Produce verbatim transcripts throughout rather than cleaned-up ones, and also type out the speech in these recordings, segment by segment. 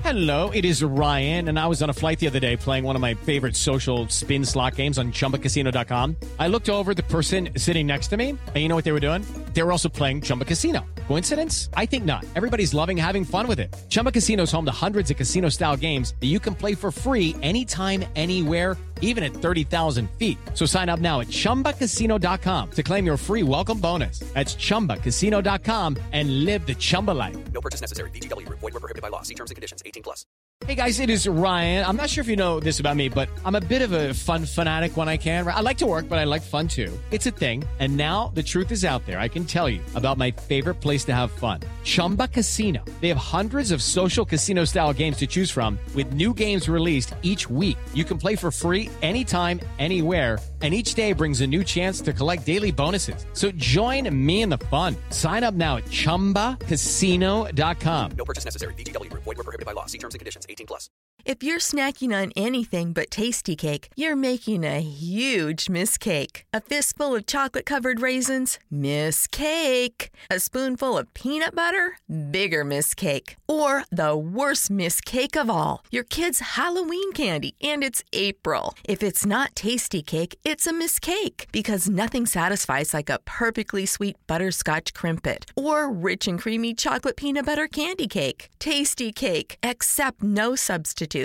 Hello, it is Ryan, and I was on a flight the other day playing one of my favorite social spin slot games on Chumba Casino dot com. I looked over at the person sitting next to me, and you know what they were doing? They were also playing Chumba Casino. Coincidence? I think not. Everybody's loving having fun with it. Chumba Casino is home to hundreds of casino-style games that you can play for free anytime, anywhere, even at thirty thousand feet. So sign up now at Chumba Casino dot com to claim your free welcome bonus. That's Chumba Casino dot com and live the Chumba life. No purchase necessary. V G W. Void where prohibited by law. See terms and conditions. eighteen plus. Hey guys, it is Ryan. I'm not sure if you know this about me, but I'm a bit of a fun fanatic when I can. I like to work, but I like fun too. It's a thing. And now the truth is out there. I can tell you about my favorite place to have fun. Chumba Casino. They have hundreds of social casino style games to choose from with new games released each week. You can play for free anytime, anywhere. And each day brings a new chance to collect daily bonuses. So join me in the fun. Sign up now at Chumba Casino dot com. No purchase necessary. V G W. Void where prohibited by law. See terms and conditions. eighteen plus. If you're snacking on anything but Tasty Cake, you're making a huge mistake. A fistful of chocolate-covered raisins? Mistake. A spoonful of peanut butter? Bigger mistake. Or the worst mistake of all, your kid's Halloween candy, and it's April. If it's not Tasty Cake, it's a mistake, because nothing satisfies like a perfectly sweet butterscotch crimpet or rich and creamy chocolate peanut butter candy cake. Tasty Cake. Accept no substitutes.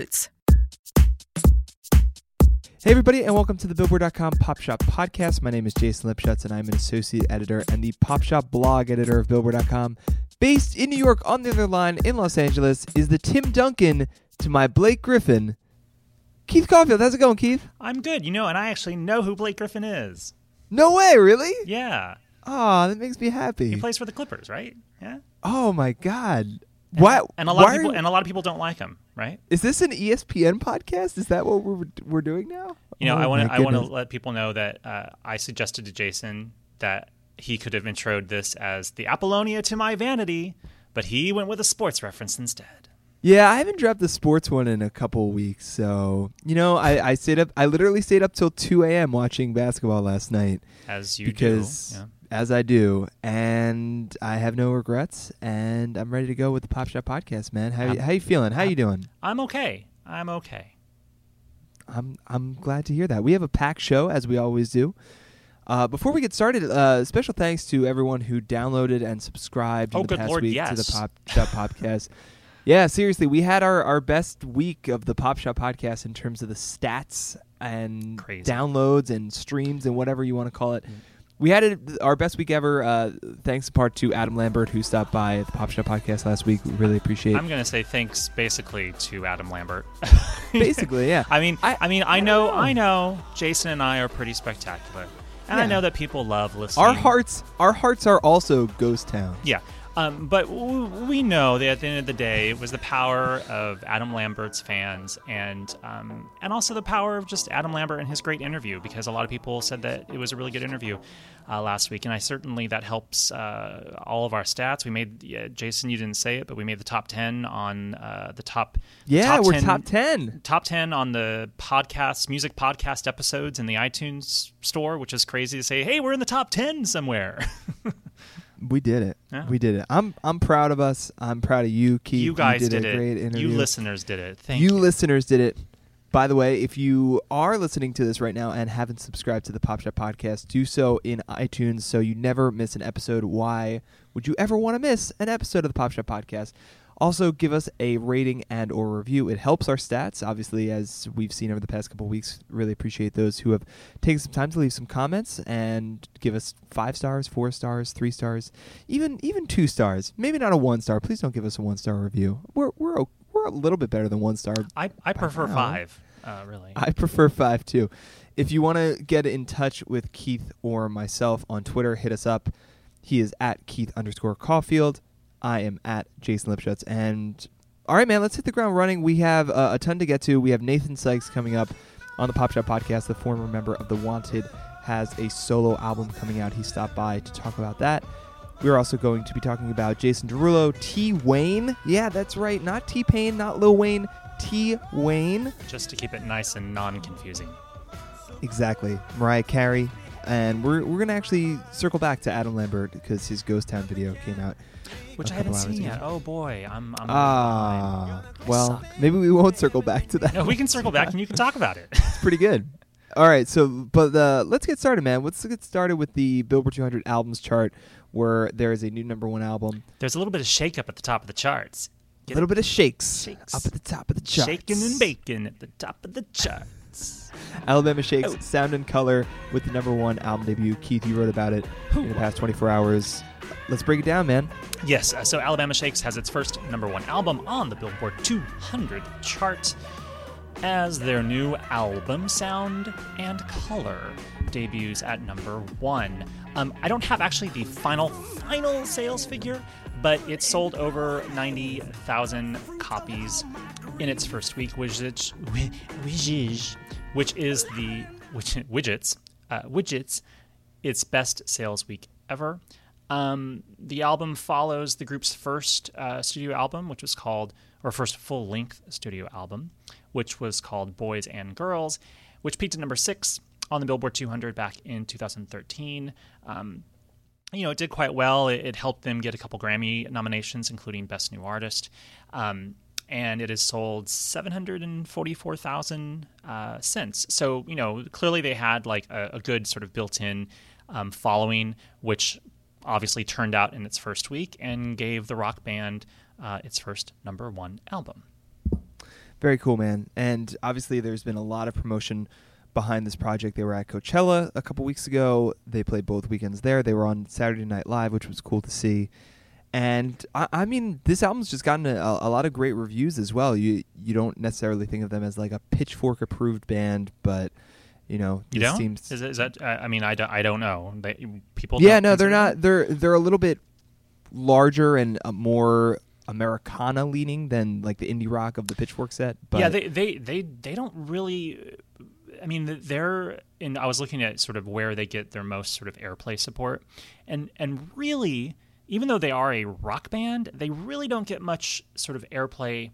Hey everybody, and welcome to the Billboard dot com Pop Shop Podcast. My name is Jason Lipschutz, and I'm an associate editor and the Pop Shop blog editor of Billboard dot com. Based in New York, on the other line in Los Angeles, is the Tim Duncan to my Blake Griffin, Keith Caulfield. How's it going, Keith? I'm good, you know, and I actually know who Blake Griffin is. No way, really? Yeah. Oh, that makes me happy. He plays for the Clippers, right? Yeah. Oh my God. And, Why? And a lot why of people are, and a lot of people don't like him, right? Is this an E S P N podcast? Is that what we're we're doing now? You know, oh, I want to my I want to goodness. let people know that uh, I suggested to Jason that he could have introed this as the Apollonia to my vanity, but he went with a sports reference instead. Yeah, I haven't dropped the sports one in a couple of weeks, so you know, I, I stayed up. I literally stayed up till two a.m. watching basketball last night, As you because, do. Yeah. as I do, and I have no regrets, and I'm ready to go with the Pop Shop Podcast, man. How I'm, how you feeling? How I'm, you doing? I'm okay. I'm okay. I'm I'm glad to hear that. We have a packed show, as we always do. Uh, before we get started, uh, special thanks to everyone who downloaded and subscribed Oh, in the good past Lord, week yes. to the Pop Shop Podcast. Yeah, seriously, we had our, our best week of the Pop Shop Podcast in terms of the stats and Crazy. downloads and streams and whatever you want to call it. We had it, our best week ever, uh, thanks in part to Adam Lambert, who stopped by at the Pop Shop Podcast last week. We really appreciate it. I'm going to say thanks basically to Adam Lambert. Basically, yeah. I mean, I, I- I mean, I, I know, don't know. I know, Jason and I are pretty spectacular, and I Yeah. know that people love listening. Our hearts, our hearts are also ghost town. yeah. Um, but w- we know that at the end of the day, it was the power of Adam Lambert's fans, and um, and also the power of just Adam Lambert and his great interview, because a lot of people said that it was a really good interview uh, last week, and I certainly that helps uh, all of our stats. We made yeah, Jason, you didn't say it, but we made the top ten on uh, the top. Yeah, top we're ten, top ten. Top ten on the podcasts, music podcast episodes in the iTunes store, which is crazy to say. Hey, we're in the top ten somewhere. We did it. Yeah. We did it. I'm I'm proud of us. I'm proud of you, Keith. You guys did, did, a it. great interview. You listeners did it. Thank you you. listeners did it. By the way, if you are listening to this right now and haven't subscribed to the Pop Shop Podcast, do so in iTunes so you never miss an episode. Why would you ever want to miss an episode of the Pop Shop Podcast? Also, give us a rating and or review. It helps our stats, obviously, as we've seen over the past couple of weeks. Really appreciate those who have taken some time to leave some comments and give us five stars, four stars, three stars, even even two stars. Maybe not a one star. Please don't give us a one star review. We're we're o- we're a little bit better than one star. I, I prefer now. five, uh, really. I prefer five too. If you want to get in touch with Keith or myself on Twitter, hit us up. He is at Keith underscore Caulfield. I am at Jason Lipschutz. And all right, man, let's hit the ground running. We have uh, a ton to get to. We have Nathan Sykes coming up on the Pop Shop Podcast. The former member of The Wanted has a solo album coming out. He stopped by to talk about that. We're also going to be talking about Jason Derulo, T. Wayne. Yeah, that's right. Not T-Pain, not Lil Wayne. T. Wayne. Just to keep it nice and non-confusing. Exactly. Mariah Carey, and we're we're gonna actually circle back to Adam Lambert because his Ghost Town video came out, which a I haven't couple hours seen ago. yet. Oh boy, I'm. I'm Ah, I well, suck. maybe we won't circle back to that. No, we can circle back and you can talk about it. It's pretty good. All right, so but uh, let's get started, man. Let's get started with the Billboard two hundred albums chart, where there is a new number one album. There's a little bit of shake up at the top of the charts. A little bit of shakes, Shakes. up at the top of the charts. Shaking and baking at the top of the charts. Alabama Shakes, Oh. Sound and Color with the number one album debut. Keith, you wrote about it in the past twenty-four hours. Let's break it down, man. Yes, uh, so Alabama Shakes has its first number one album on the Billboard two hundred chart as their new album, Sound and Color, debuts at number one. Um, I don't have actually the final, final sales figure, but it sold over ninety thousand copies in its first week, which is, which is the which, widgets, uh, widgets, its best sales week ever. Um, the album follows the group's first uh, studio album, which was called, or first full-length studio album, which was called Boys and Girls, which peaked at number six on the Billboard two hundred back in two thousand thirteen. Um, you know, it did quite well. It, it helped them get a couple Grammy nominations, including Best New Artist. Um, and it has sold seven hundred forty-four thousand uh, since. So, you know, clearly they had like a, a good sort of built-in um, following, which obviously turned out in its first week and gave the rock band uh, its first number one album. Very cool, man. And obviously there's been a lot of promotion behind this project. They were at Coachella a couple weeks ago. They played both weekends there. They were on Saturday Night Live, which was cool to see. And I, I mean, this album's just gotten a, a lot of great reviews as well. You you don't necessarily think of them as like a Pitchfork approved band, but you know, You this don't? seems Is, is that? Uh, I mean, I don't, I don't know. They, people. yeah, don't no, they're consider not. them? They're they're a little bit larger and uh, more Americana leaning than like the indie rock of the Pitchfork set. But Yeah, they, they they they don't really. I mean, they're in. I was looking at sort of where they get their most sort of airplay support, and and really, even though they are a rock band, they really don't get much sort of airplay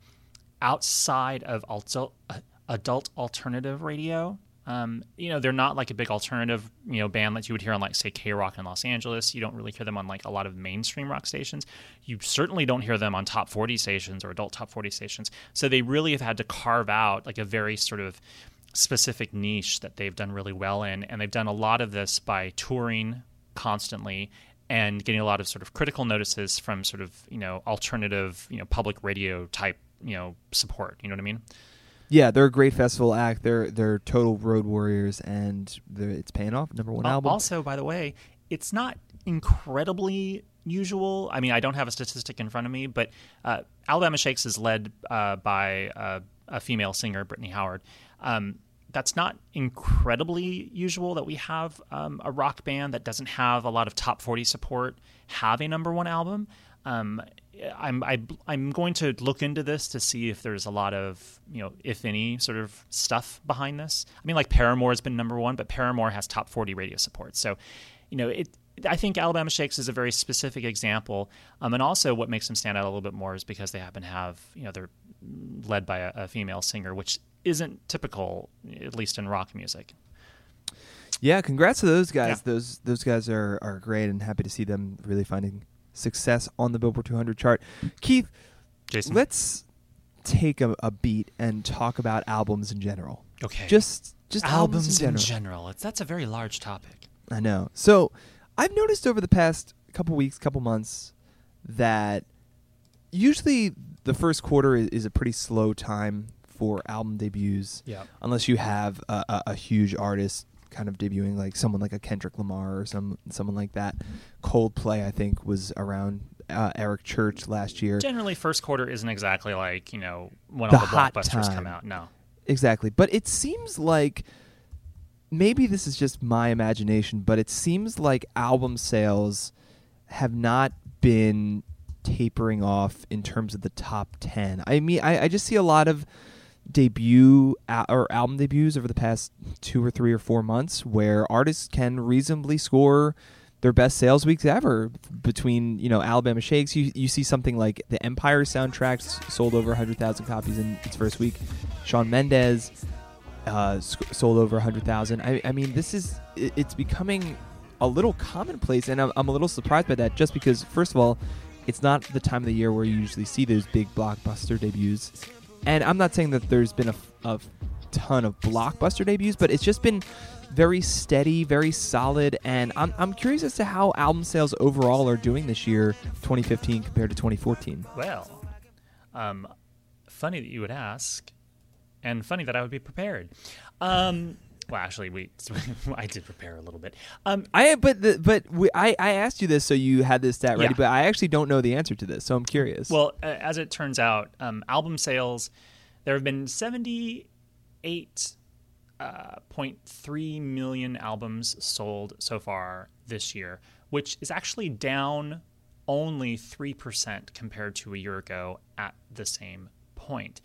outside of adult adult alternative radio. Um, you know, they're not like a big alternative, you know, band that you would hear on like, say, K-Rock in Los Angeles. You don't really hear them on like a lot of mainstream rock stations. You certainly don't hear them on top forty stations or adult top forty stations. So they really have had to carve out like a very sort of specific niche that they've done really well in. And they've done a lot of this by touring constantly and getting a lot of sort of critical notices from sort of, you know, alternative, you know, public radio type, you know, support. You know what I mean? yeah, they're a great festival act. They're they're total road warriors, and they're, it's paying off. Number one Al- album. Also, by the way, it's not incredibly usual. I mean, I don't have a statistic in front of me, but uh, Alabama Shakes is led uh, by uh, a female singer, Brittany Howard. Um, that's not incredibly usual that we have um, a rock band that doesn't have a lot of top forty support have a number one album. Um, I'm I, I'm going to look into this to see if there's a lot of, you know, if any sort of stuff behind this. I mean, like Paramore has been number one, but Paramore has top forty radio support. So, you know, it. I think Alabama Shakes is a very specific example. Um, and also what makes them stand out a little bit more is because they happen to have, you know, they're led by a, a female singer, which isn't typical, at least in rock music. Yeah, congrats to those guys. Yeah. Those those guys are, are great, and happy to see them really finding success on the Billboard two hundred chart. Keith, Jason? let's take a, a beat and talk about albums in general. Okay. Just just albums, albums in in general. general. It's, that's a very large topic. I know. So I've noticed over the past couple weeks, couple months, that usually the first quarter is, is a pretty slow time for album debuts. Yeah. Unless you have a, a, a huge artist kind of debuting, like someone like a Kendrick Lamar or some someone like that. Coldplay, I think, was around uh, Eric Church last year. Generally, first quarter isn't exactly like, you know, when The all the hot blockbusters time. come out. No. Exactly. But it seems like, maybe this is just my imagination, but it seems like album sales have not been tapering off in terms of the top ten. I mean, I, I just see a lot of debut al- or album debuts over the past two or three or four months where artists can reasonably score their best sales weeks ever. Between, you know, Alabama Shakes, you you see something like the Empire soundtracks sold over one hundred thousand copies in its first week. Shawn Mendes, uh, sc- sold over one hundred thousand. I, I mean, this is it, it's becoming a little commonplace, and I'm, I'm a little surprised by that. Just because, first of all, it's not the time of the year where you usually see those big blockbuster debuts. And I'm not saying that there's been a, a ton of blockbuster debuts, but it's just been very steady, very solid. And I'm I'm curious as to how album sales overall are doing this year, twenty fifteen compared to twenty fourteen. Well, um, funny that you would ask, and funny that I would be prepared. Um, well, actually, we I did prepare a little bit. Um, I but the, but we, I I asked you this so you had this stat ready, Yeah. but I actually don't know the answer to this, so I'm curious. Well, uh, as it turns out, um, album sales, there have been seventy-eight point three million albums sold so far this year, which is actually down only three percent compared to a year ago at the same point.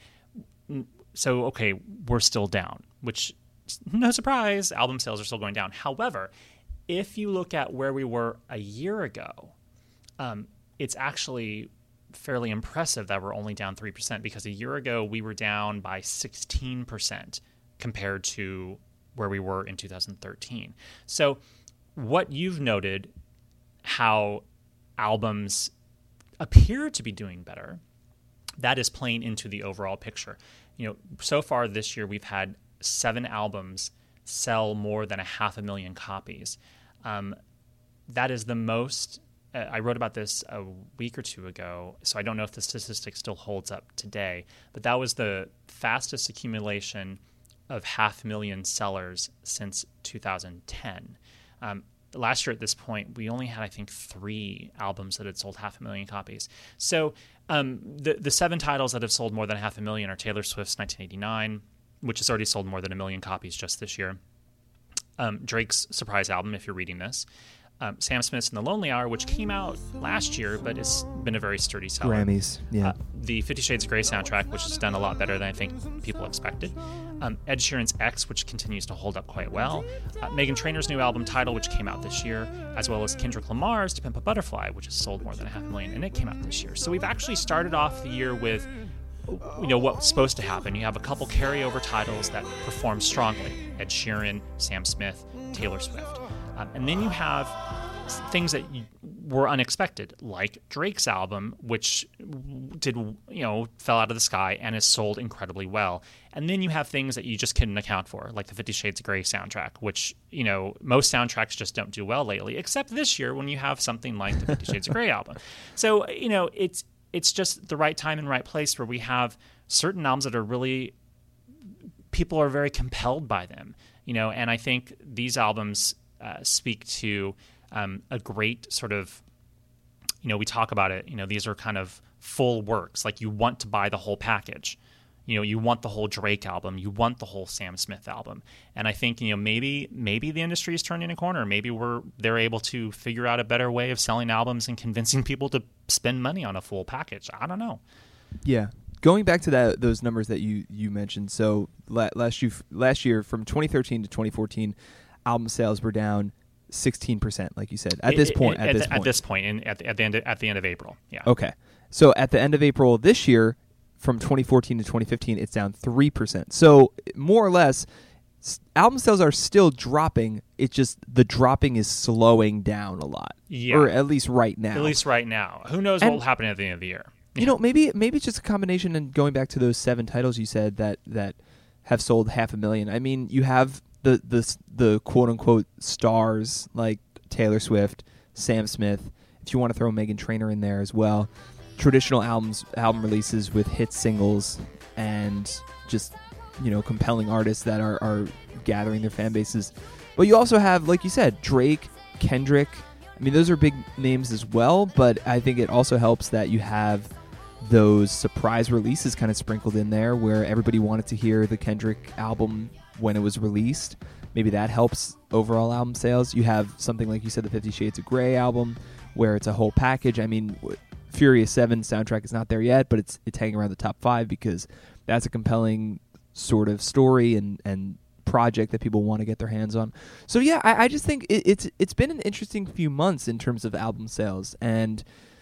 So, okay, we're still down, which, no surprise, album sales are still going down. However, if you look at where we were a year ago, um, it's actually fairly impressive that we're only down three percent, because a year ago we were down by sixteen percent compared to where we were in two thousand thirteen. So what you've noted, how albums appear to be doing better, that is playing into the overall picture. You know, so far this year we've had seven albums sell more than a half a million copies. Um, that is the most. Uh, I wrote about this a week or two ago, so I don't know if the statistic still holds up today, but that was the fastest accumulation of half million sellers since two thousand ten. Um, last year at this point, we only had, I think, three albums that had sold half a million copies. So um, the the seven titles that have sold more than half a million are Taylor Swift's nineteen eighty-nine, which has already sold more than a million copies just this year. Um, Drake's surprise album, if you're reading this. Um, Sam Smith's In the Lonely Hour, which came out last year, but has been a very sturdy seller. Grammys, yeah. Uh, the Fifty Shades of Grey soundtrack, which has done a lot better than I think people expected. Um, Ed Sheeran's X, which continues to hold up quite well. Uh, Meghan Trainor's new album Tidal, which came out this year, as well as Kendrick Lamar's To Pimp a Butterfly, which has sold more than a half a million, and it came out this year. So we've actually started off the year with, you know, what's supposed to happen. You have a couple carryover titles that perform strongly: Ed Sheeran, Sam Smith, Taylor Swift. Um, and then you have things that were unexpected, like Drake's album, which did, you know, fell out of the sky and has sold incredibly well. And then you have things that you just couldn't account for, like the Fifty Shades of Grey soundtrack, which, you know, most soundtracks just don't do well lately, except this year when you have something like the Fifty Shades of Grey album. So, you know, it's it's just the right time and right place where we have certain albums that are really, people are very compelled by them, you know, and I think these albums uh, speak to um, a great sort of, you know, we talk about it, you know, these are kind of full works. Like, you want to buy the whole package. You know, you want the whole Drake album, you want the whole Sam Smith album. And I think, you know, maybe maybe the industry is turning a corner. Maybe we're they're able to figure out a better way of selling albums and convincing people to spend money on a full package. I don't know. Yeah. Going back to that, those numbers that you, you mentioned, so la- last, you, last year, from twenty thirteen to twenty fourteen, album sales were down sixteen percent, like you said. At this point, at, at, this the, point. at this point, in, at, the, at the end of, at the end of April, yeah. Okay, so at the end of April this year, from twenty fourteen to twenty fifteen, it's down three percent. So more or less, s- album sales are still dropping. It's just the dropping is slowing down a lot, Yeah. or at least right now. At least right now. Who knows And- what will happen at the end of the year? You know, maybe maybe it's just a combination. And going back to those seven titles you said that that have sold half a million. I mean, you have the the the quote unquote stars like Taylor Swift, Sam Smith. If you want to throw Meghan Trainor in there as well, traditional albums, album releases with hit singles and just, you know, compelling artists that are are gathering their fan bases. But you also have, like you said, Drake, Kendrick. I mean, those are big names as well. But I think it also helps that you have those surprise releases kind of sprinkled in there where everybody wanted to hear the Kendrick album when it was released. Maybe that helps overall album sales. You have something like you said, the Fifty Shades of Grey album, where it's a whole package. I mean, Furious seven soundtrack is not there yet, but it's it's hanging around the top five because that's a compelling sort of story and, and project that people want to get their hands on. So yeah, I, I just think it, it's it's been an interesting few months in terms of album sales, and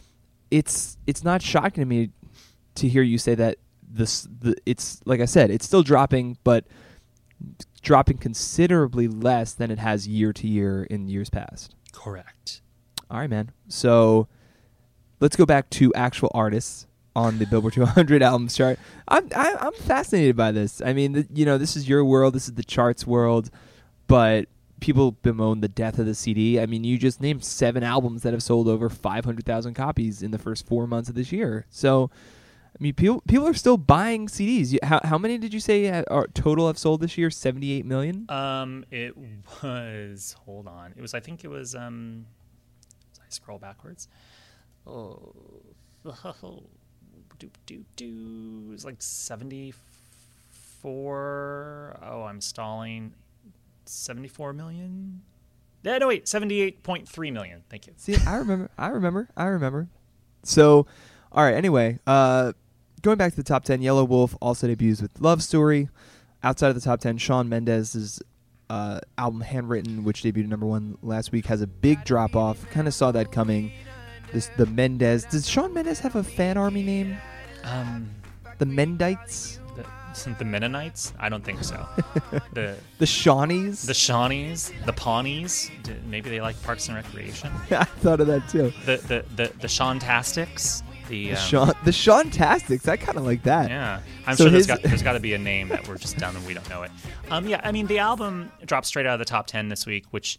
it's it's not shocking to me to hear you say that this the it's like I said, it's still dropping, but dropping considerably less than it has year to year in years past. Correct. All right, man. So let's go back to actual artists on the Billboard two hundred albums chart. I'm I, I'm fascinated by this. I mean, the, you know, this is your world. This is the charts world. But people bemoan the death of the C D. I mean, you just named seven albums that have sold over five hundred thousand copies in the first four months of this year. So, I mean, people people are still buying C Ds. You, how how many did you say ha- are total have sold this year? seventy-eight million? Um, it was. Hold on. It was. I think it was. Um, I scroll backwards. Oh, do do do. It was like seventy-four. Oh, I'm stalling. seventy-four million. Yeah, no wait, seventy-eight point three million. Thank you. See, I remember. I remember. I remember. So, all right. Anyway, uh, going back to the top ten, Yellow Wolf also debuts with Love Story. Outside of the top ten, Shawn Mendes' uh, album Handwritten, which debuted number one last week, has a big drop off. Kind of saw that coming. This the Mendes. Does Shawn Mendes have a fan army name? Um, The Mendites. the, the Mennonites? I don't think so. the The Shawnees. the Shawnees, the Pawnees. D- Maybe they like Parks and Recreation. I thought of that too. The the the the Shawntastics. The, The um, Shawn. The Shawntastics. I kind of like that. Yeah, I'm So sure there's his- got there's got to be a name that we're just dumb and we don't know it. Um, yeah, I mean the album dropped straight out of the top ten this week, which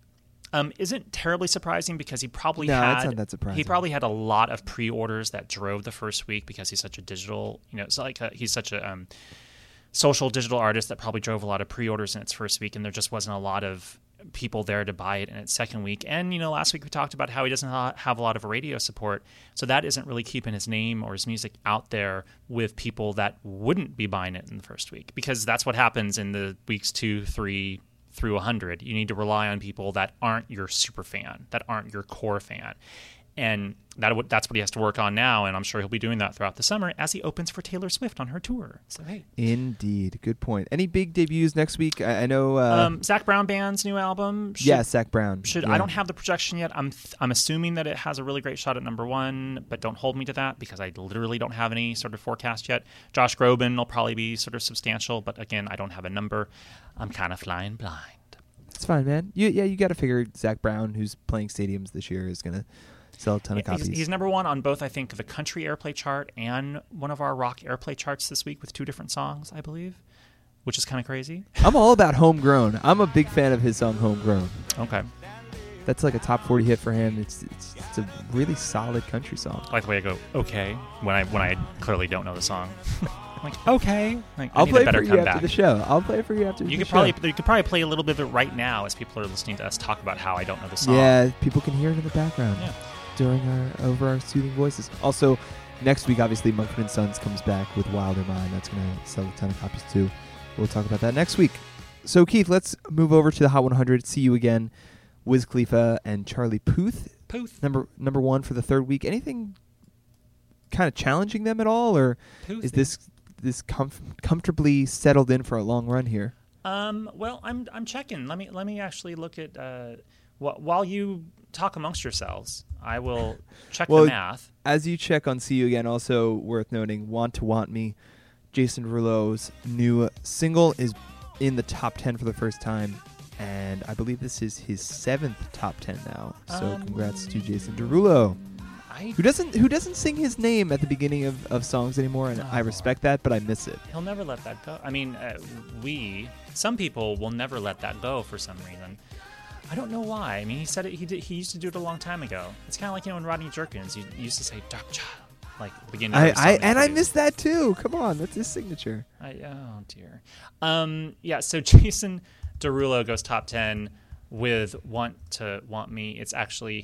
um isn't terribly surprising because he probably No, had that's not that surprising. he probably had a lot of pre-orders that drove the first week because he's such a digital, you know, it's like a, he's such a um, social digital artist that probably drove a lot of pre-orders in its first week, and there just wasn't a lot of people there to buy it in its second week. And you know, last week we talked about how he doesn't ha- have a lot of radio support, so that isn't really keeping his name or his music out there with people that wouldn't be buying it in the first week, because that's what happens in the weeks two, three through one hundred. You need to rely on people that aren't your super fan, that aren't your core fan. And that that's what he has to work on now, and I'm sure he'll be doing that throughout the summer as he opens for Taylor Swift on her tour. So hey, Indeed, good point. Any big debuts next week? I, I know. Uh, um, Zach Brown Band's new album. Should, yeah, Zach Brown. Should yeah. I don't have the projection yet. I'm th- I'm assuming that it has a really great shot at number one, but don't hold me to that because I literally don't have any sort of forecast yet. Josh Groban will probably be sort of substantial, but again, I don't have a number. I'm kind of flying blind. It's fine, man. You, yeah, you got to figure Zach Brown, who's playing stadiums this year, is gonna sell a ton of Yeah, copies. he's, he's number one on both, I think, the country airplay chart and one of our rock airplay charts this week with two different songs, I believe, which is kind of crazy. I'm all about Homegrown. I'm a big fan of his song Homegrown. Okay. That's like a top forty hit for him. It's it's, it's a really solid country song. I like the way I go, okay, when I when I clearly don't know the song. I'm like, okay. Like, I I'll need play a it better for you comeback. after the show. I'll play it for you after You the could show. probably you could probably play a little bit of it right now as people are listening to us talk about how I don't know the song. Yeah, people can hear it in the background Yeah. during our over our soothing voices. Also, next week, obviously, Mumford and Sons comes back with Wilder Mind. That's going to sell a ton of copies too. We'll talk about that next week. So, Keith, let's move over to the Hot one hundred. See you again, Wiz Khalifa and Charlie Puth. Puth. Number number one for the third week. Anything kind of challenging them at all, or Puth. is this this comf- comfortably settled in for a long run here? Um, well, I'm I'm checking. Let me let me actually look at uh, wh- while you talk amongst yourselves. I will check Well, the math. As you check on See You Again, also worth noting, Want to Want Me, Jason Derulo's new single, is in the top ten for the first time, and I believe this is his seventh top ten now. So Um, congrats to Jason Derulo, I who doesn't who doesn't sing his name at the beginning of, of songs anymore, and I Oh. respect that, but I miss it. He'll never let that go. I mean, uh, we some people will never let that go for some reason. I don't know why. I mean, he said it. He did. He used to do it a long time ago. It's kind of like, you know, when Rodney Jerkins, he used to say "Dark Child," like at the beginning. of I, every song I he and I produced. miss that too. Come on, that's his signature. I, oh dear. Um, yeah. So Jason Derulo goes top ten with "Want to Want Me." It's actually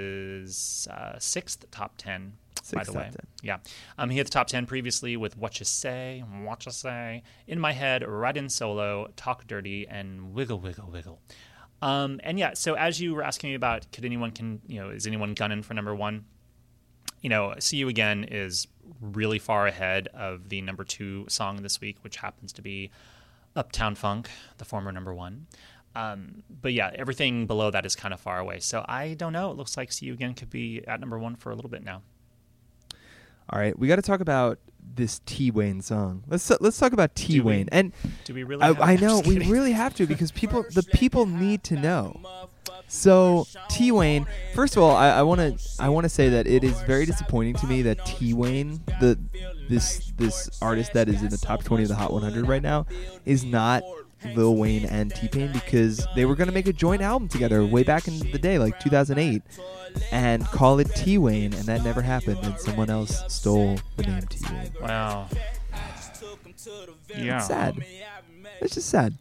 his uh, sixth top ten. By Sixth the top way, ten. yeah. Um, he had the top ten previously with "What You Say," "What You Say," "In My Head," "Right in Solo," "Talk Dirty," and "Wiggle Wiggle Wiggle." Um, and yeah, so as you were asking me about, could anyone can you know is anyone gunning for number one? You know, "See You Again" is really far ahead of the number two song this week, which happens to be "Uptown Funk," the former number one. Um, but yeah, everything below that is kind of far away. So I don't know. It looks like "See You Again" could be at number one for a little bit now. All right, we got to talk about this T Wayne song. Let's let's talk about T Wayne. And do we really? I, have I to? know Just we kidding. really have to because people, the people need to know. So T Wayne, first of all, I want to I want to say that it is very disappointing to me that T Wayne, the this this artist that is in the top twenty of the Hot one hundred right now, is not Lil Wayne and T-Pain, because they were going to make a joint album together way back in the day, like two thousand eight, and call it T-Wayne, and that never happened, and someone else stole the name T-Wayne. Wow. Yeah. It's sad. It's just sad.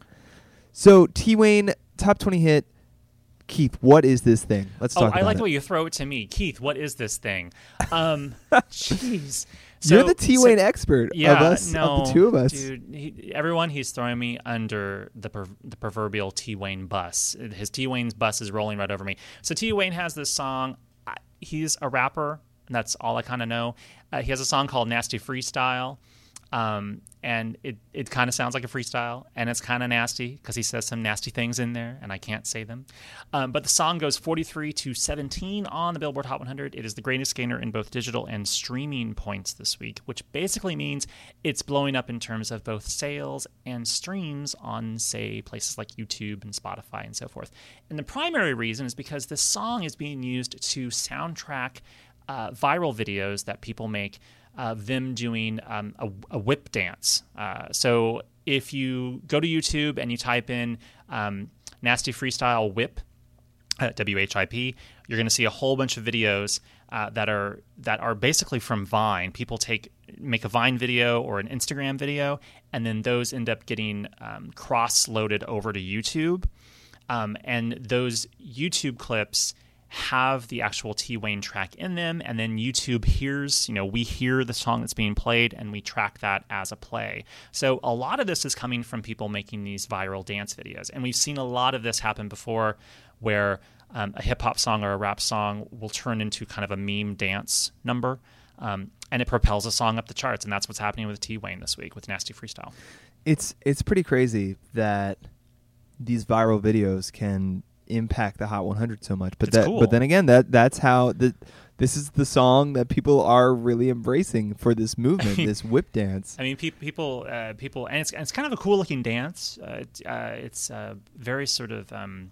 So T-Wayne, top twenty hit. Keith, what is this thing? Let's Oh, talk about I like it. the way you throw it to me. Keith, what is this thing? Um, jeez. So, You're the T-Wayne so, expert yeah, of us, no, of the two of us. Dude, he, everyone, he's throwing me under the per, the proverbial T-Wayne bus. His T-Wayne's bus is rolling right over me. So T-Wayne has this song. I, he's a rapper, and that's all I kind of know. Uh, he has a song called Nasty Freestyle. Um, and it, it kind of sounds like a freestyle, and it's kind of nasty because he says some nasty things in there, and I can't say them. Um, but the song goes forty-three to seventeen on the Billboard Hot one hundred. It is the greatest gainer in both digital and streaming points this week, which basically means it's blowing up in terms of both sales and streams on, say, places like YouTube and Spotify and so forth. And the primary reason is because this song is being used to soundtrack uh, viral videos that people make of them doing um, a, a whip dance. Uh, so if you go to YouTube and you type in um, Nasty Freestyle Whip, uh, W H I P, you're going to see a whole bunch of videos uh, that are that are basically from Vine. People take make a Vine video or an Instagram video, and then those end up getting um, cross-loaded over to YouTube. Um, and those YouTube clips have the actual T-Wayne track in them, and then YouTube hears, you know, we hear the song that's being played, and we track that as a play. So a lot of this is coming from people making these viral dance videos, and we've seen a lot of this happen before, where um, a hip-hop song or a rap song will turn into kind of a meme dance number, um, and it propels a song up the charts, and that's what's happening with T-Wayne this week with Nasty Freestyle. It's it's pretty crazy that these viral videos can impact the Hot one hundred so much, but It's that cool. but then again, that that's how the this is the song that people are really embracing for this movement, this whip dance. I mean, pe- people, uh, people, and it's and it's kind of a cool looking dance. Uh, it, uh, it's uh, very sort of um,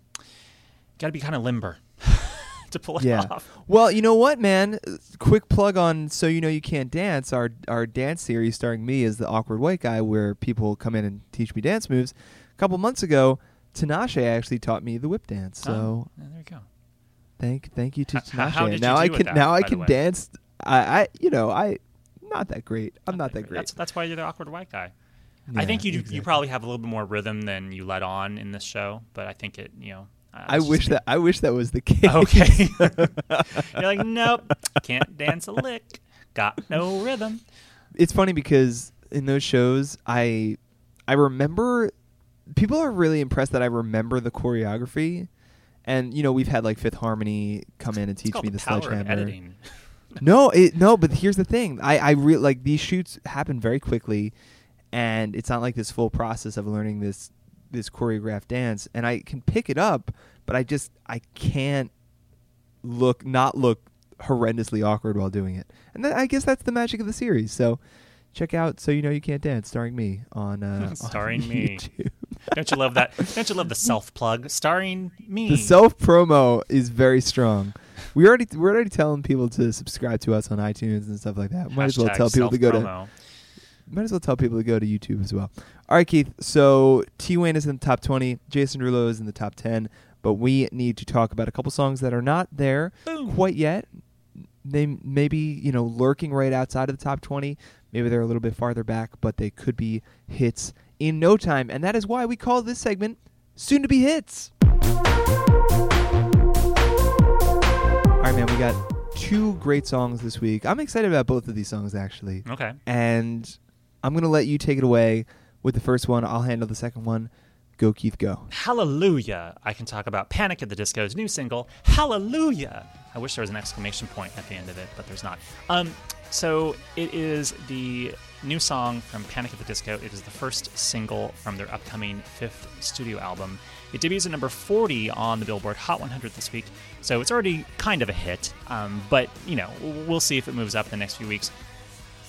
got to be kind of limber to pull it Yeah. off. Well, you know what, man? Quick plug on So You Know You Can't Dance, our our dance series starring me as the awkward white guy, where people come in and teach me dance moves. A couple months ago, Tinashe actually taught me the whip dance. So Oh, yeah, there you go. thank thank you to H- Tinashe. how did you now do I with can that, now I by the can way? dance. I, I you know I not that great. I'm not that great. That's that's why you're the awkward white guy. Yeah, I think you exactly. you probably have a little bit more rhythm than you let on in this show, but I think it you know. Uh, I it's wish just- that I wish that was the case. Okay. You're like, nope, can't dance a lick, got no rhythm. It's funny because in those shows, I I remember people are really impressed that I remember the choreography, and you know we've had like Fifth Harmony come in and It's teach called me the the power of sledgehammer. editing. No, it no, but here's the thing. I I re- like these shoots happen very quickly, and it's not like this full process of learning this this choreographed dance, and I can pick it up, but I just I can't look not look horrendously awkward while doing it. And then I guess that's the magic of the series. So check out So You Know You Can't Dance, starring me on uh, Starring on me. YouTube. Don't you love that? Don't you love the self plug starring me? The self promo is very strong. We already we're already telling people to subscribe to us on iTunes and stuff like that. Might as well Hashtag tell people to go to self-promo. might as well tell people to go to YouTube as well. All right, Keith. So T-Wayne is in the top twenty. Jason Derulo is in the top ten. But we need to talk about a couple songs that are not there Boom. quite yet. They may be, you know, lurking right outside of the top twenty. Maybe they're a little bit farther back, but they could be hits in no time. And that is why we call this segment Soon to Be Hits. All right, man, we got two great songs this week. I'm excited about both of these songs, actually. Okay. And I'm going to let you take it away with the first one. I'll handle the second one. Go, Keith, go. Hallelujah. I can talk about Panic at the Disco's new single, Hallelujah. I wish there was an exclamation point at the end of it, but there's not. Um, so it is the new song from Panic at the Disco. It is the first single from their upcoming fifth studio album. It debuts at number forty on the Billboard Hot one hundred this week, so it's already kind of a hit. Um, but, you know, we'll see if it moves up in the next few weeks.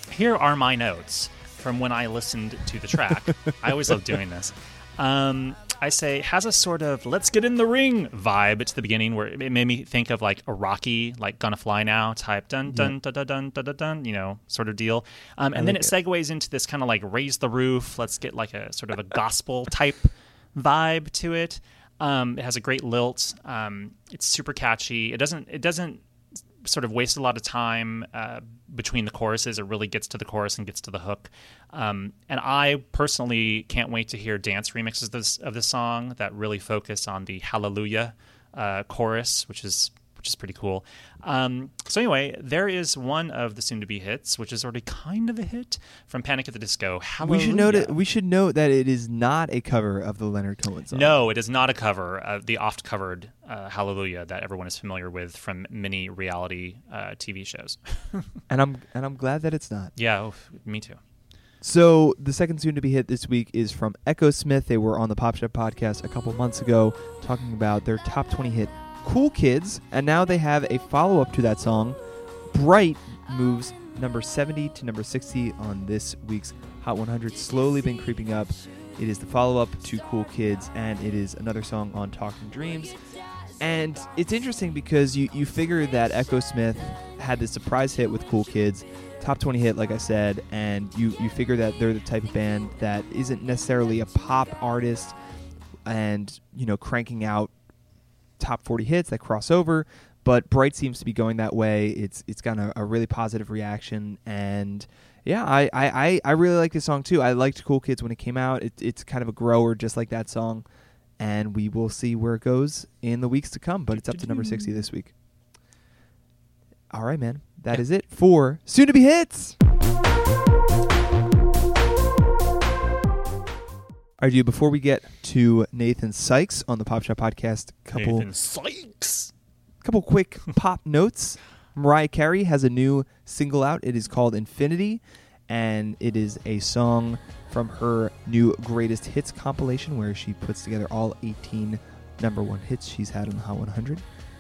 here are my notes from when I listened to the track. I always love doing this. Um, I say, has a sort of let's get in the ring vibe to the beginning where it made me think of like a Rocky, like Gonna Fly Now type dun dun dun dun dun dun dun, dun you know, sort of deal. Um, and then it segues into this kind of like raise the roof. Let's get like a sort of a gospel type vibe to it. Um, it has a great lilt. Um, it's super catchy. It doesn't, it doesn't sort of waste a lot of time uh, between the choruses. It really gets to the chorus and gets to the hook. Um, and I personally can't wait to hear dance remixes of this, of this song that really focus on the Hallelujah uh, chorus, which is which is pretty cool. Um, so anyway, there is one of the soon-to-be hits, which is already kind of a hit, from Panic at the Disco, Hallelujah. We should note it, we should note that it is not a cover of the Leonard Cohen song. No, it is not a cover of the oft-covered uh, Hallelujah that everyone is familiar with from many reality uh, T V shows. and I'm and I'm glad that it's not. Yeah, oh, me too. So the second soon-to-be hit this week is from Echo Smith. They were on the Pop Shop podcast a couple months ago talking about their top twenty hit, Cool Kids, and now they have a follow-up to that song. Bright moves number seventy to number sixty on this week's Hot one hundred, slowly been creeping up. It is the follow-up to Cool Kids, and it is another song on Talking Dreams. And it's interesting because you, you figure that Echo Smith had this surprise hit with Cool Kids, top twenty hit, like I said, and you, you figure that they're the type of band that isn't necessarily a pop artist and, you know, cranking out top forty hits that cross over, but Bright seems to be going that way. It's it's got a, a really positive reaction, and yeah, I, I, I really like this song too. I liked Cool Kids when it came out. It, it's kind of a grower just like that song, and we will see where it goes in the weeks to come, but it's up to number sixty this week. All right, man. That is it for Soon to Be Hits. All right, dude, before we get to Nathan Sykes on the Pop Shop podcast, couple Nathan Sykes. couple quick pop notes. Mariah Carey has a new single out. It is called Infinity, and it is a song from her new Greatest Hits compilation where she puts together all eighteen number one hits she's had on the Hot one hundred.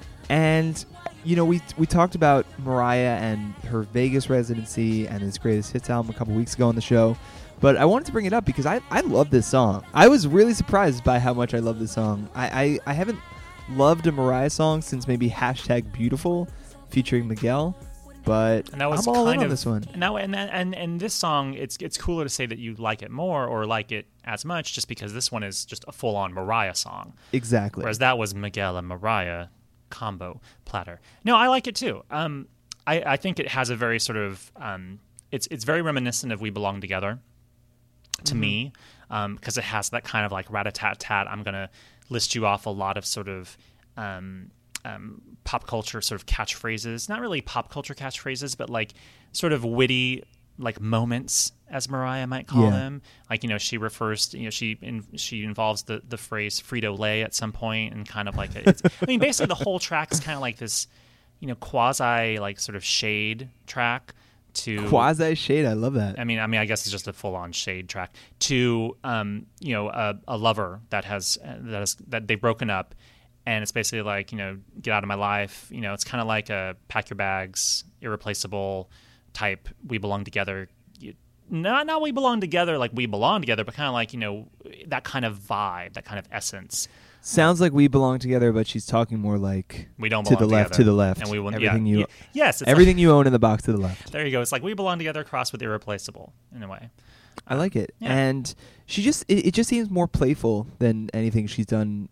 And, you know, we we talked about Mariah and her Vegas residency and this Greatest Hits album a couple weeks ago on the show. But I wanted to bring it up because I, I love this song. I was really surprised by how much I love this song. I, I, I haven't loved a Mariah song since maybe Hashtag Beautiful featuring Miguel. But and that was I'm all kind in on of, this one. Now and and and this song, it's it's cooler to say that you like it more or like it as much, just because this one is just a full on Mariah song. Exactly. Whereas that was Miguel and Mariah combo platter. No, I like it too. Um, I I think it has a very sort of um, it's it's very reminiscent of We Belong Together to mm-hmm. me, because um, it has that kind of like rat-a-tat-tat. I'm gonna list you off a lot of sort of. Um, Um, pop culture sort of catchphrases, not really pop culture catchphrases, but like sort of witty like moments, as Mariah might call yeah. them. Like, you know, she refers to, you know, she in, she involves the, the phrase Frito-Lay at some point, and kind of like a, it's, I mean, basically the whole track is kind of like this, you know, quasi like sort of shade track to quasi shade. I love that. I mean, I mean, I guess it's just a full on shade track to, um, you know, a, a lover that has that has that they've broken up. And it's basically like, you know, get out of my life. You know, it's kind of like a pack your bags, irreplaceable type. We belong together. You, not not we belong together like we belong together, but kind of like, you know, that kind of vibe, that kind of essence. Sounds like we belong together, but she's talking more like we don't to belong the left, together. to the left. And we will, everything yeah, you, yeah, yes, it's everything like, you own in the box to the left. There you go. It's like we belong together, crossed with irreplaceable in a way. I like it, yeah. and she just it, it just seems more playful than anything she's done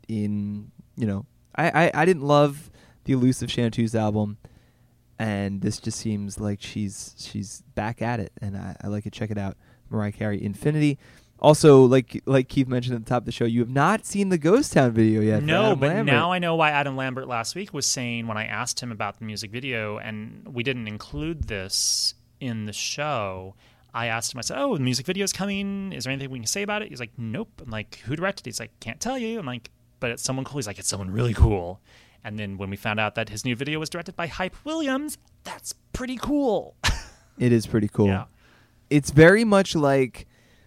in, you know. I, I, I didn't love the Elusive Shannon two's album, and this just seems like she's she's back at it, and I, I like it. Check it out, Mariah Carey, Infinity. Also, like like Keith mentioned at the top of the show, you have not seen the Ghost Town video yet. No, but Lambert. now I know why Adam Lambert last week was saying when I asked him about the music video, and we didn't include this in the show. I asked him, I said, oh, the music video is coming. Is there anything we can say about it? He's like, nope. I'm like, who directed it? He's like, can't tell you. I'm like, but it's someone cool. He's like, it's someone really cool. And then when we found out that his new video was directed by Hype Williams, that's pretty cool. It is pretty cool. Yeah. It's very much like,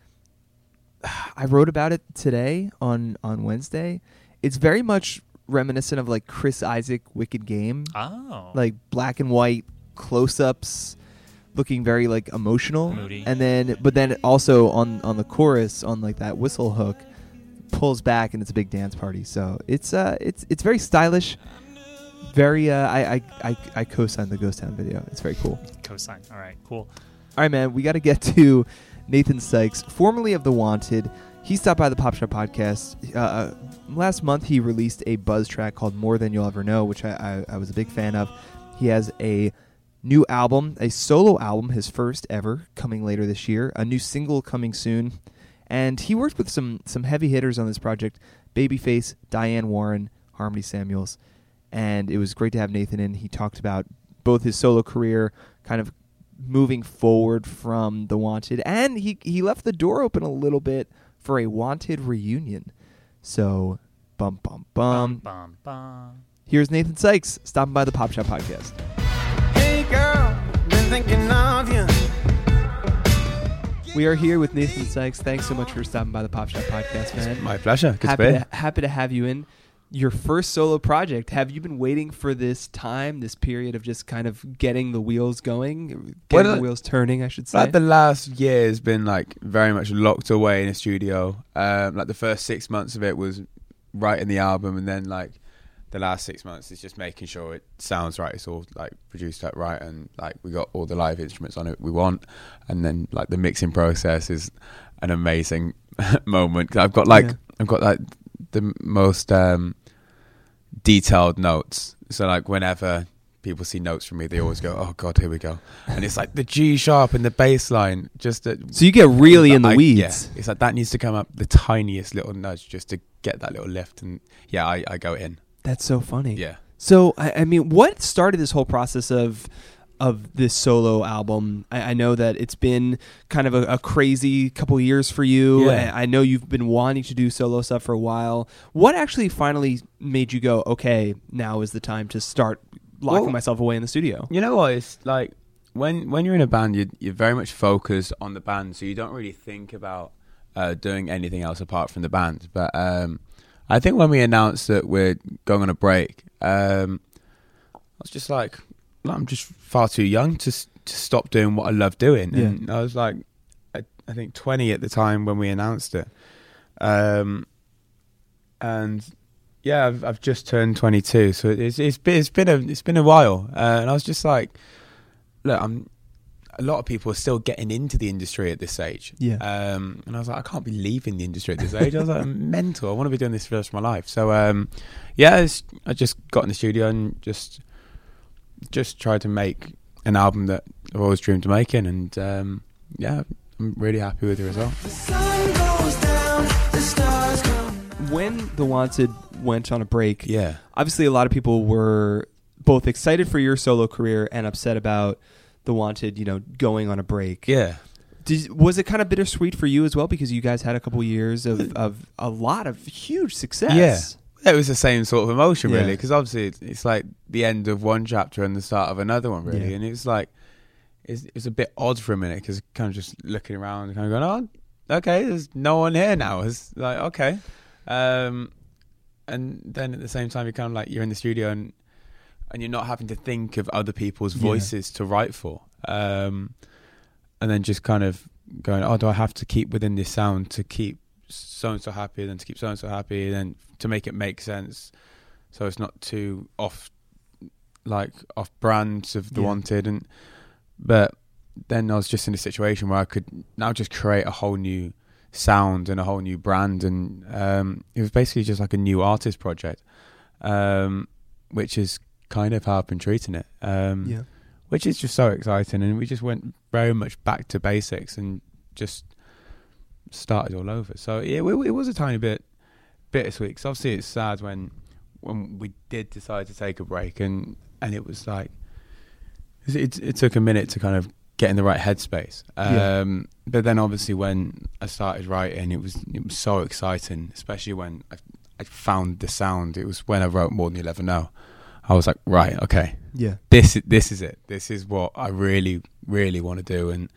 I wrote about it today on, on Wednesday. It's very much reminiscent of like Chris Isaak Wicked Game. Oh. Like black and white close-ups, looking very like emotional, Moody. and then but then also on on the chorus on like that whistle hook pulls back and it's a big dance party. So it's uh it's it's very stylish, very uh I I I, I co-signed the Ghost Town video. It's very cool. Cosign. All right, cool. All right, man, we got to get to Nathan Sykes, formerly of The Wanted. He stopped by the Pop Shop Podcast. Uh, last month, he released a buzz track called More Than You'll Ever Know, which I, I, I was a big fan of. He has a new album, a solo album, his first ever, coming later this year. A new single coming soon. And he worked with some some heavy hitters on this project, Babyface, Diane Warren, Harmony Samuels. And it was great to have Nathan in. He talked about both his solo career, kind of moving forward from The Wanted, and he he left the door open a little bit for a Wanted reunion. So, bum, bum, bum. Bum, bum, bum. Here's Nathan Sykes stopping by the Pop Shop Podcast. Hey girl, been thinking of you. We are here with Nathan Sykes. Thanks so much for stopping by the Pop Shop Podcast, man. My pleasure. Good happy to be to, happy to have you in. Your first solo project. Have you been waiting for this time, this period of just kind of getting the wheels going, getting Well, the wheels turning, I should say? Like the last year has been like very much locked away in a studio. Um, like the first six months of it was writing the album, and then like the last six months is just making sure it sounds right. It's all like produced out right, and like we got all the live instruments on it we want, and then like the mixing process is an amazing moment. 'Cause I've got like Yeah. I've got like the most um, detailed notes. So like whenever people see notes from me, they always go, "Oh God, here we go!" And it's like the G sharp and the bass line. Just that, So you get really in the I- weeds. Yeah, it's like that needs to come up the tiniest little nudge just to get that little lift. And yeah, I, I go in. That's so funny. Yeah. So I, I mean, what started this whole process of of this solo album? I, I know that it's been kind of a, a crazy couple years for you. Yeah. I, I know you've been wanting to do solo stuff for a while. What actually finally made you go, okay, now is the time to start locking Well, myself away in the studio? You know what? It's like when when you're in a band, you're, you're very much focused on the band, so you don't really think about uh, doing anything else apart from the band. But um, I think when we announced that we're going on a break, um, I was just like, I'm just far too young to to stop doing what I love doing. Yeah. And I was like, I, I think twenty at the time when we announced it. Um, and yeah, I've, I've just turned twenty-two, so it's it's been it's been a it's been a while, uh, and I was just like, look, I'm. A lot of people are still getting into the industry at this age. Yeah. Um, and I was like, I can't be leaving the industry at this age. I was like, I'm mental. I want to be doing this for the rest of my life. So um, yeah, it's, I just got in the studio and just just tried to make an album that I've always dreamed of making, and um, yeah, I'm really happy with the result. The sun goes down, the stars come. When The Wanted went on a break, Yeah. obviously a lot of people were both excited for your solo career and upset about The Wanted, you know, going on a break. Yeah. Did, was it kind of bittersweet for you as well, because you guys had a couple years of, of a lot of huge success? Yeah. It was the same sort of emotion, Yeah. really, because obviously it's, it's like the end of one chapter and the start of another one, really. Yeah. And it was like, it's, it was a bit odd for a minute, because kind of just looking around and kind of going, oh, okay, there's no one here now. It's like, okay. Um, and then at the same time, you're kind of like, you're in the studio and and you're not having to think of other people's Yeah. voices to write for. Um, and then just kind of going, oh, do I have to keep within this sound to keep so-and-so happy, and then to keep so-and-so happy, and then to make it make sense so it's not too off, like, off brands of The Yeah. Wanted. And But then I was just in a situation where I could now just create a whole new sound and a whole new brand. And um, it was basically just like a new artist project, um, which is kind of how I've been treating it, um, Yeah. which is just so exciting. And we just went very much back to basics and just started all over. So yeah, it, it was a tiny bit bittersweet, because obviously it's sad when when we did decide to take a break, and and it was like it, it, it took a minute to kind of get in the right headspace. Yeah. Um, but then obviously when I started writing, it was it was so exciting, especially when I, I found the sound. It was when I wrote More Than You'll Ever Know. I was like, right, okay, Yeah. this this is it. This is what I really, really want to do, and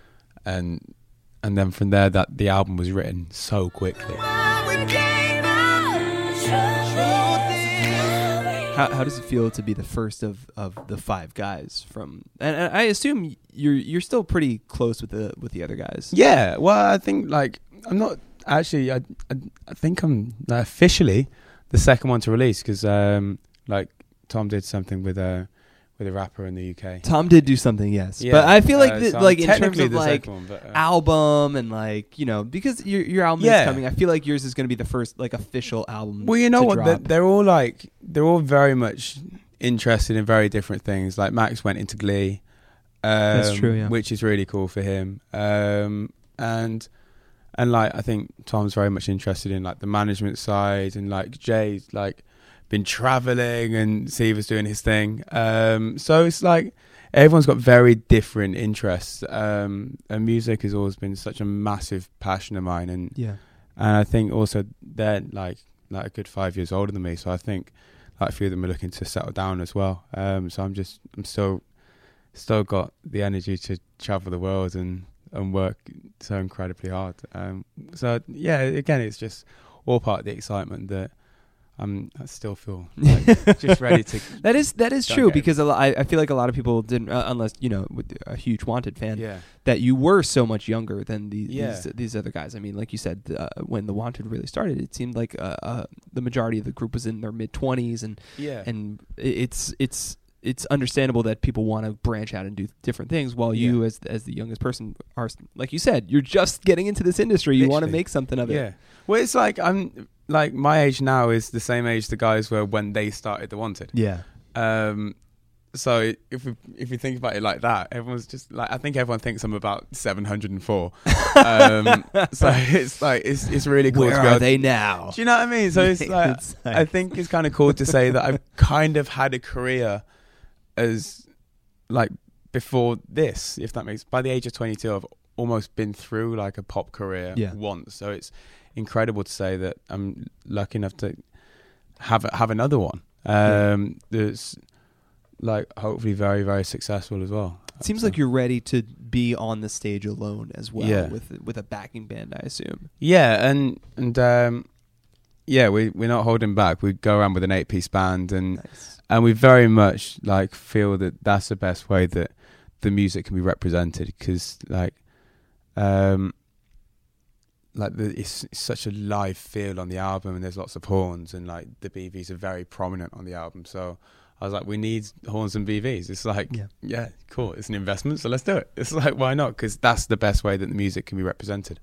and and then from there, that the album was written so quickly. We came out, truth is, How, how does it feel to be the first of, of the five guys from? And, and I assume you're you're still pretty close with the with the other guys. Yeah, well, I think like I'm not actually. I I, I think I'm like, officially the second one to release because um, like Tom did something with a with a rapper in the U K. Tom did do something, yes, Yeah, but I feel like uh, the, so I'm like in terms technically of the like second one, but, uh, album and like you know because your your album Yeah. is coming. I feel like yours is going to be the first like official album. Well, you know to what? They're, drop. they're all like they're all very much interested in very different things. Like Max went into Glee, um, That's true, yeah. which is really cool for him. Um, and and like I think Tom's very much interested in like the management side, and like Jay's like been traveling, and Siva's doing his thing. Um, so it's like everyone's got very different interests. Um, and music has always been such a massive passion of mine, and yeah. and I think also they're like like a good five years older than me, so I think like a few of them are looking to settle down as well. Um, so I'm just I'm still still got the energy to travel the world and, and work so incredibly hard. Um, so yeah, again, it's just all part of the excitement that I'm I still feel like just ready to. That is that is Don't true get it. because a lo- I, I feel like a lot of people didn't uh, unless you know with a huge Wanted fan Yeah, that you were so much younger than the, Yeah. these these other guys. I mean, like you said, uh, when the Wanted really started, it seemed like uh, uh, the majority of the group was in their mid twenties, and yeah, and i- it's it's it's understandable that people want to branch out and do different things. While you, Yeah. as as the youngest person, are like you said, you're just getting into this industry. You want to Literally. make something of it. yeah. Well, it's like I'm like my age now is the same age the guys were when they started the Wanted. Yeah. Um, so if we if we think about it like that, everyone's just like I think everyone thinks I'm about seven hundred and four. um, so it's like it's it's really cool. Where to be are able- they now? Do you know what I mean? So it's like It's like- I think it's kind of cool to say that I've kind of had a career as like before this, if that makes. By the age of twenty-two, I've almost been through like a pop career Yeah. once. So it's incredible to say that I'm lucky enough to have have another one. Um, That's like hopefully very very successful as well. It seems So- like you're ready to be on the stage alone as well, Yeah. with with a backing band, I assume. Yeah, and and um, yeah, we we're not holding back. We go around with an eight piece band, and Nice. and we very much like feel that that's the best way that the music can be represented because like um like the, it's, it's such a live feel on the album, and there's lots of horns, and like the B Vs are very prominent on the album. So I was like, we need horns and B Vs. It's like, Yeah. yeah, cool. It's an investment, so let's do it. It's like, why not? Because that's the best way that the music can be represented.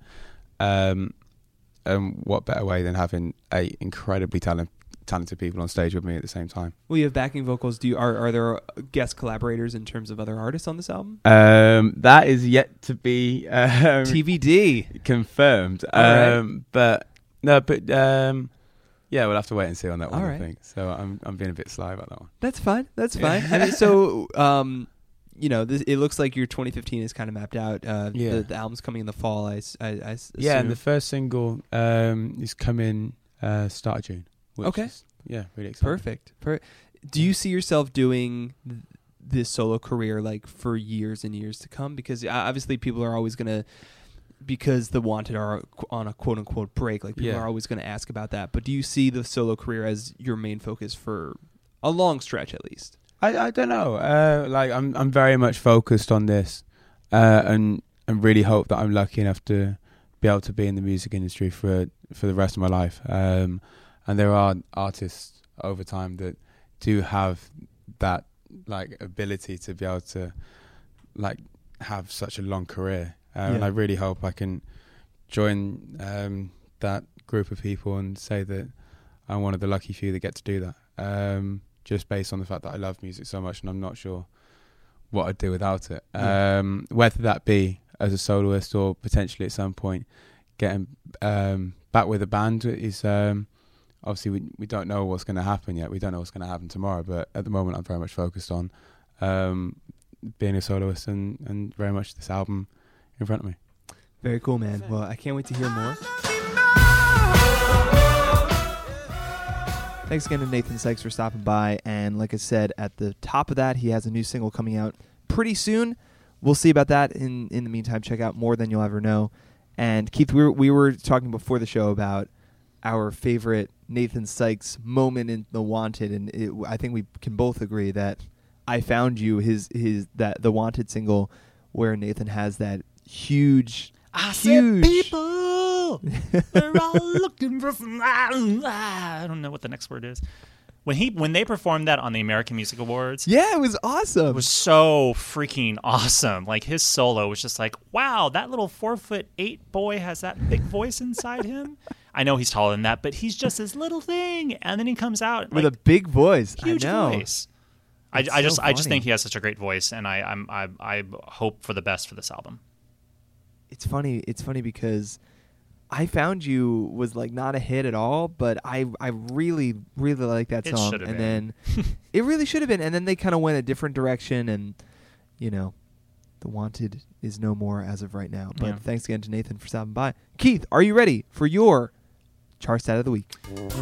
Um, and what better way than having eight incredibly talent, talented people on stage with me at the same time? Well, you have backing vocals. Do you are are there guest collaborators in terms of other artists on this album? Um, that is yet to be um, T V D. confirmed. All right. Um, but no, but um, yeah, we'll have to wait and see on that one. All I right. think so. I'm I'm being a bit sly about that one. That's fine. That's fine. I mean, so um, you know, this, it looks like your twenty fifteen is kind of mapped out. Uh, Yeah. the, the album's coming in the fall. I, s- I, I s- Yeah, and assume. the first single um, is coming uh, start of June. Which Okay. is, yeah, really exciting. Perfect. Per- Do you see yourself doing th- this solo career like for years and years to come? Because uh, obviously people are always gonna, because the Wanted are qu- on a quote unquote break. Like people Yeah. are always gonna ask about that. But do you see the solo career as your main focus for a long stretch at least? I, I don't know. Uh, like I'm I'm very much focused on this, uh, and and really hope that I'm lucky enough to be able to be in the music industry for for the rest of my life. Um, and there are artists over time that do have that like ability to be able to like have such a long career, uh, and Yeah. I really hope I can join um, that group of people and say that I'm one of the lucky few that get to do that. Um, just based on the fact that I love music so much, and I'm not sure what I'd do without it. Yeah. Um, whether that be as a soloist or potentially at some point getting um, back with a band is um, obviously we we don't know what's going to happen yet. We don't know what's going to happen tomorrow, but at the moment I'm very much focused on um, being a soloist and, and very much this album in front of me. Very cool, man. Well, I can't wait to hear more. Thanks again to Nathan Sykes for stopping by. And like I said, at the top of that, he has a new single coming out pretty soon. We'll see about that. In in the meantime, check out More Than You'll Ever Know. And Keith, we were, we were talking before the show about our favorite Nathan Sykes moment in The Wanted, and it, I think we can both agree that I Found You, his his that the Wanted single, where Nathan has that huge, I huge. said people, they're all looking for. I don't know what the next word is. When he when they performed that on the American Music Awards, Yeah, it was awesome. it was so freaking awesome. Like his solo was just like, wow, that little four foot eight boy has that big voice inside him. I know he's taller than that, but he's just this little thing, and then he comes out with like, a big voice. huge I know. voice. I, It's I just so I just funny. think he has such a great voice, and I I'm, I I hope for the best for this album. It's funny. It's funny because I Found You was like not a hit at all, but I I really really like that It song. should have and been. then it really should have been. And then they kind of went a different direction, and you know, The Wanted is no more as of right now. But Yeah. thanks again to Nathan for stopping by. Keith, are you ready for your chart stat of the week?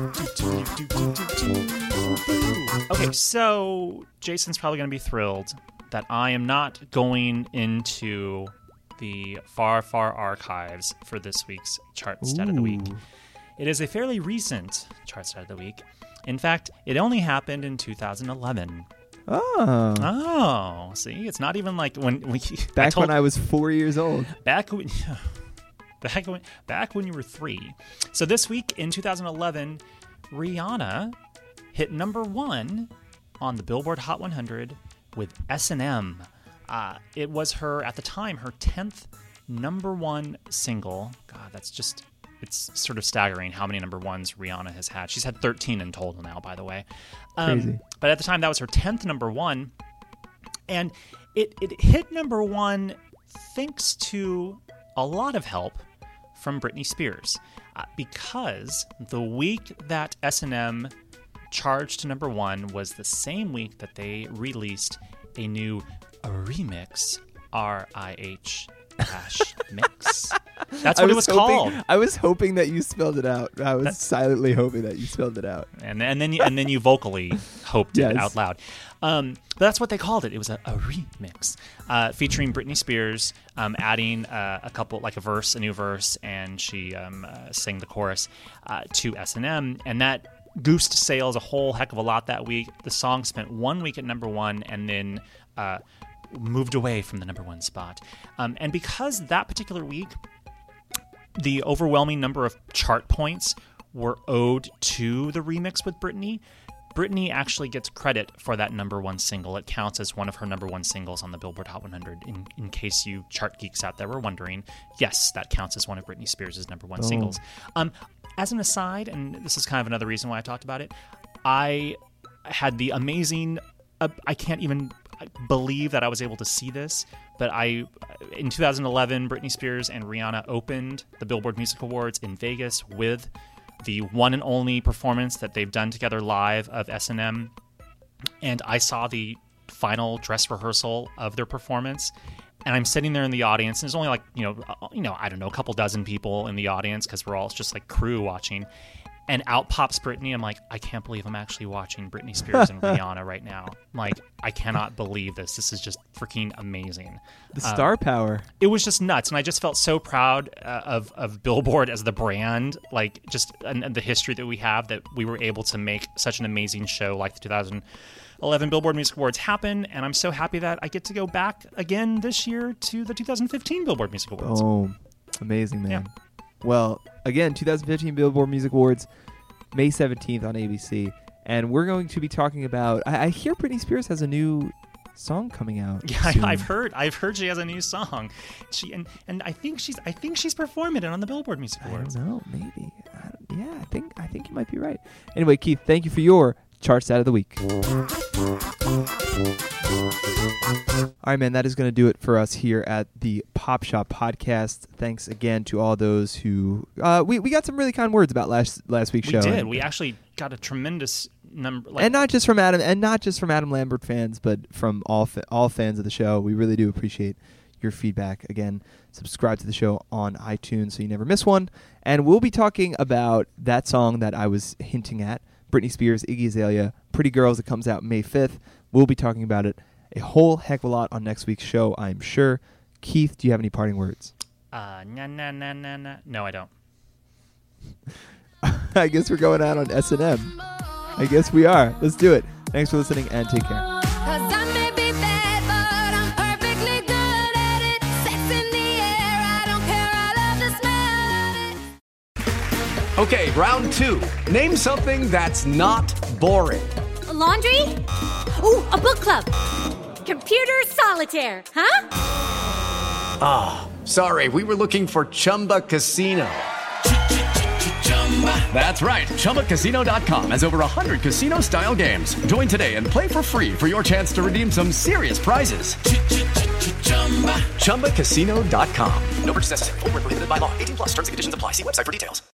Okay, so Jason's probably going to be thrilled that I am not going into the far, far archives for this week's chart stat of the week. Ooh. It is a fairly recent chart stat of the week. In fact, it only happened in two thousand eleven. Oh, Oh, see, it's not even like when we I back told, when I was four years old. back when back when back when you were three. So this week in two thousand eleven, Rihanna hit number one on the Billboard Hot one hundred with S and M. Uh, it was her at the time her tenth number one single. God, that's just it's sort of staggering how many number ones Rihanna has had. She's had thirteen in total now, by the way. Um, Crazy. But at the time, that was her tenth number one. And it, it hit number one thanks to a lot of help from Britney Spears. Uh, because the week that S and M charged to number one was the same week that they released a new remix, R I H dash mix. That's I what it was was hoping, called. I was hoping that you spelled it out. I was silently hoping that you spelled it out. And, and then you, and then you vocally hoped Yes. it out loud. Um, but that's what they called it. It was a, a remix uh, featuring Britney Spears, um, adding uh, a couple, like a verse, a new verse, and she um, uh, sang the chorus uh, to S and M. And that goosed sales a whole heck of a lot that week. The song spent one week at number one and then uh, moved away from the number one spot. Um, and because that particular week, the overwhelming number of chart points were owed to the remix with Britney, Britney actually gets credit for that number one single. It counts as one of her number one singles on the Billboard Hot one hundred. In, in case you chart geeks out there were wondering, yes, that counts as one of Britney Spears' number one Boom. singles. Um, as an aside, and this is kind of another reason why I talked about it, I had the amazing, uh, I can't even believe that I was able to see this, but I, in two thousand eleven, Britney Spears and Rihanna opened the Billboard Music Awards in Vegas with the one and only performance that they've done together live of S and M, and I saw the final dress rehearsal of their performance, and I'm sitting there in the audience, and there's only like, you know, uh, you know, I don't know, a couple dozen people in the audience because we're all just like crew watching. And out pops Britney. I'm like, I can't believe I'm actually watching Britney Spears and Rihanna right now. I'm like, I cannot believe this. This is just freaking amazing. The Um, star power. It was just nuts, and I just felt so proud uh, of of Billboard as the brand, like just and, and the history that we have, that we were able to make such an amazing show like the two thousand eleven Billboard Music Awards happen. And I'm so happy that I get to go back again this year to the two thousand fifteen Billboard Music Awards. Oh, amazing, man. Yeah. Well, again, two thousand fifteen Billboard Music Awards, May seventeenth on A B C. And we're going to be talking about, I, I hear Britney Spears has a new song coming out. Yeah, soon. I, I've heard. I've heard she has a new song. She and and I think she's. I think she's performing it on the Billboard Music I Awards. don't know, maybe. I don't, yeah, I think I think you might be right. Anyway, Keith, thank you for your chart stat of the week. All right, man, that is going to do it for us here at the Pop Shop Podcast. Thanks again to all those who uh, we we got some really kind words about last last week's We show. did. And, We actually got a tremendous number. Like, and not just from Adam, and not just from Adam Lambert fans, but from all fa- all fans of the show. We really do appreciate your feedback. Again, subscribe to the show on iTunes so you never miss one. And we'll be talking about that song that I was hinting at, Britney Spears, Iggy Azalea, Pretty Girls, that comes out May fifth. We'll be talking about it a whole heck of a lot on next week's show, I'm sure. Keith, do you have any parting words? uh, na na na na na. No, I don't. I guess we're going out on S and M. I guess we are. Let's do it. Thanks for listening and take care. Cause I may be bad, but I'm perfectly good at it. Sex in the air, I don't care, I love the smell of it. Okay, round two. Name something that's not boring. A laundry? Ooh, a book club. Computer solitaire, huh? Ah, oh, sorry, we were looking for Chumba Casino. That's right. Chumba Casino dot com has over one hundred casino-style games. Join today and play for free for your chance to redeem some serious prizes. Chumba Casino dot com. No purchase necessary. Void where prohibited by law. eighteen plus terms and conditions apply. See website for details.